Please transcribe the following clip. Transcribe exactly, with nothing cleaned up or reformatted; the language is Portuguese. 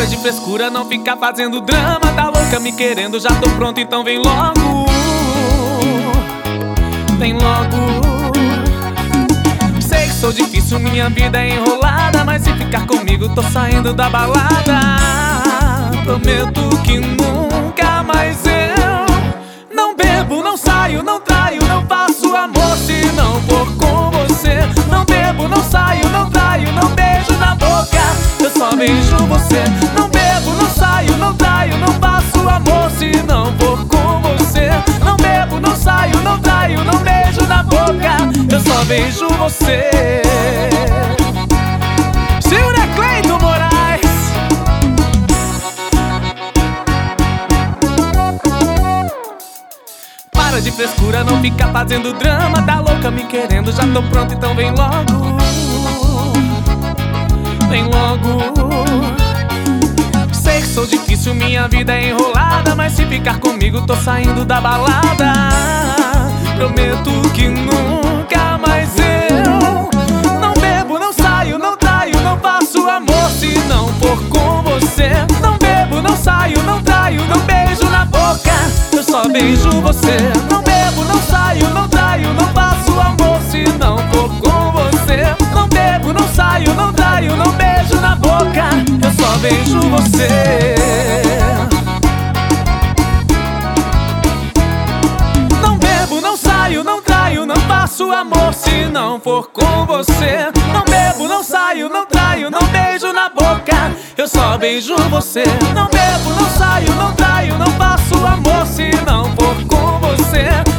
Para de frescura, não fica fazendo drama. Tá louca me querendo, já tô pronto, então vem logo. Vem logo. Sei que sou difícil, minha vida é enrolada, mas se ficar comigo tô saindo da balada. Prometo que nunca mais eu não bebo, não saio, não traio, não faço amor se não for com você. Não bebo, não saio, não traio, não beijo na boca, eu só beijo você. Não bebo, não saio, não traio, não faço amor se não for com você. Não bebo, não saio, não traio, não beijo na boca, eu só beijo você. Segura Cleiton Moraes. Para de frescura, não fica fazendo drama. Tá louca me querendo, já tô pronto, então vem logo. Vem logo. Sei que sou difícil, minha vida é enrolada, mas se ficar comigo tô saindo da balada. Prometo que nunca mais eu não bebo, não saio, não traio, não faço amor se não for com você. Não bebo, não saio, não traio, não beijo na boca, eu só beijo você. Não bebo, não saio, não traio, não faço amor se não for com você. Não bebo, não saio, não traio, não beijo na boca, eu só beijo você. Não bebo, não saio, não traio, não faço amor se não for com você. Não bebo, não saio, não traio, não beijo na boca, eu só beijo você. Não bebo, não saio, não traio, não faço amor se não for com você.